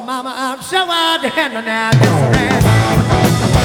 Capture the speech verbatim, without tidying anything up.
mama, I'm so out to handle now this man.